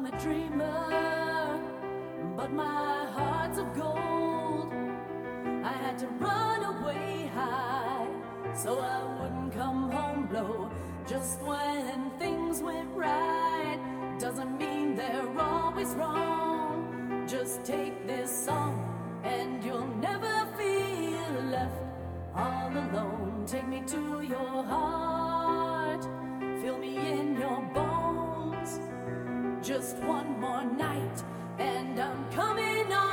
I'm a dreamer, but my heart's of gold. I had to run away high so I wouldn't come home low. Just when things went right doesn't mean they're always wrong. Just take this song and you'll never feel left all alone. Take me to your heart, feel me in your bones. Just one more night and I'm coming on.